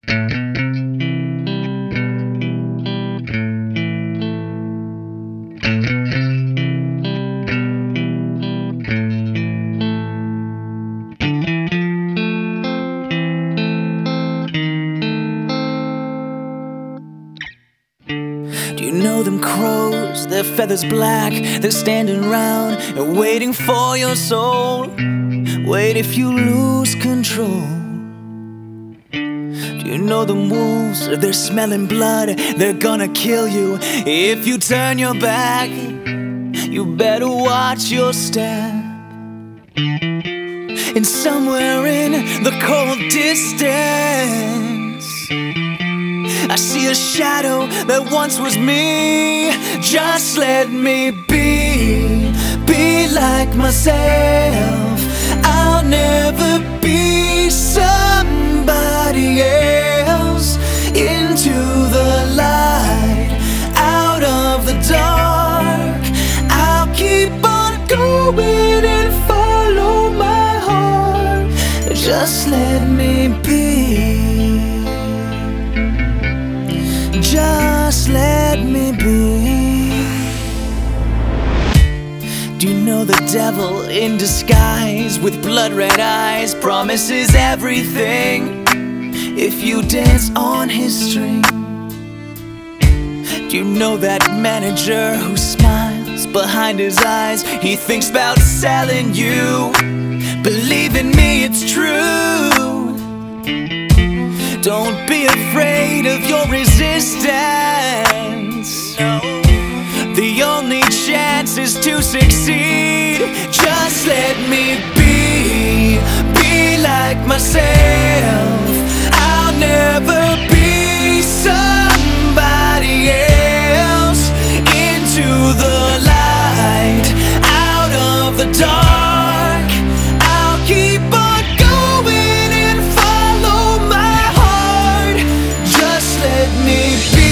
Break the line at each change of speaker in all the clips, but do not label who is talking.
Do you know them crows, their feathers black? They're standing round and waiting for your soul. Wait if you lose control. Do you know them wolves, they're smelling blood? They're gonna kill you if you turn your back. You better watch your step. And somewhere in the cold distance, I see a shadow that once was me. Just let me be like myself. I'll never be somebody else. Into the light, out of the dark, I'll keep on going and follow my heart. Just let me be. Just let me be. Do you know the devil in disguise with blood red eyes promises everything if you dance on his string? Do you know that manager who smiles behind his eyes? He thinks about selling you. Believe in me, it's true. Don't be afraid of your resistance. No. The only chance is to succeed. Just let me be like myself. I'll never be somebody else. Into the light, out of the dark, I'll keep on going and follow my heart. Just let me be.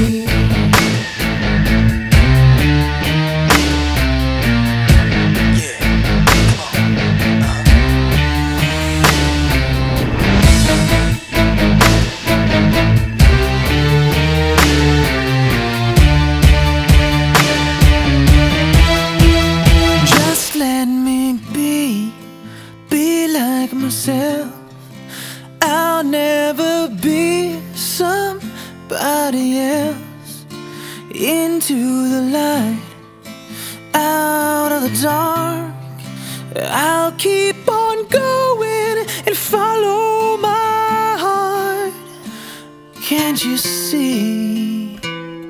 Like myself, I'll never be somebody else. Into the light, out of the dark, I'll keep on going and follow my heart. Can't you see?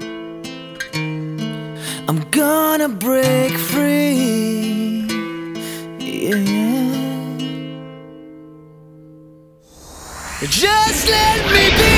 I'm gonna break free. Yeah. Just let me be.